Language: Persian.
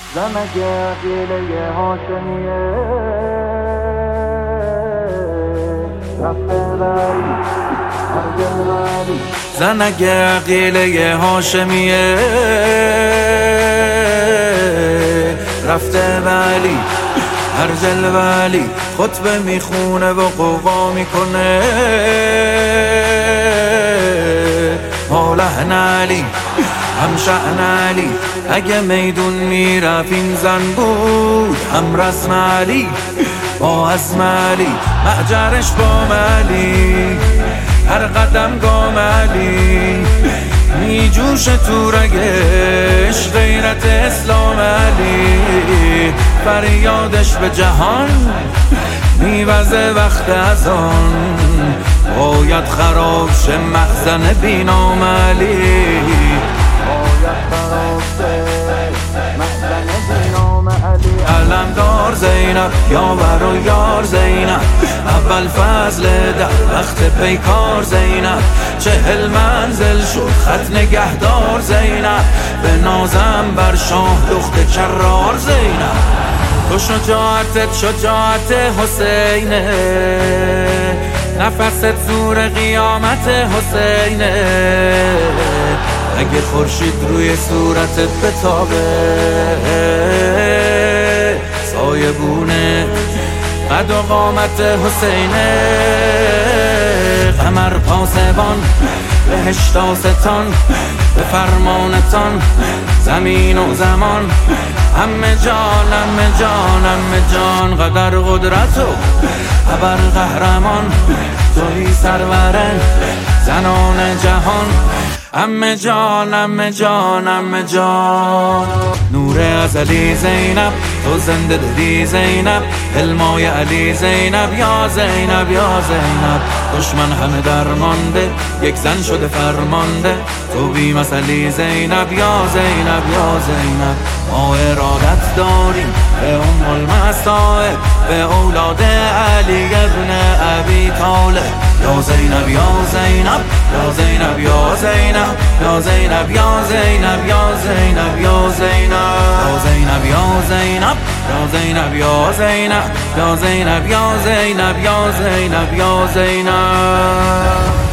زنگ عقیله هاشمیه رفته ولی هرگز ولی زنگ عقیله هاشمیه رفته ولی هرجل ولی خطبه میخونه و قوقا میکنه مولهن علی همشأن علی اگه میدون میرفت این زن بود هم رسم علی با عزم علی معجرش با علی هر قدم گام علی میجوش تو رگش غیرت اسلام علی فریادش به جهان میوزه وقت ازان باید خراب شه مخزن بینام علی علمدار زینب یاور و یار زینب اول فضل در وقت پیکار زینب 40 منزل شد خط نگهدار زینب به نازم بر شاه دخت کرار زینب تو شجاعتت شجاعت حسینه نفست زور قیامت حسینه اگه خورشید روی صورتت بتابه سایبونه قد و قامت حسینه قمر پاسبان بهشت آستان به فرمانتان زمین و زمان همه جان همه جان همه جان قدر قدرت و خبر قهرمان توی سرور زنان جهان همه جان همه جان همه جان نور ازلی زینب تو زنده دلی زینب علمای علی زینب یا زینب یا زینب دشمن همه درمانده یک زن شده فرمانده تو بی مثلی زینب یا زینب یا زینب ما ارادت داریم به ام المصائب به اولاد علی ابن ابی طالب یا زینب یا زینب یا زینب یا زینب یا زینب یا زینب یا زینب یا زینب یا زینب یا زینب یا زینب یا زینب یا زینب یا زینب یا زینب یا زینب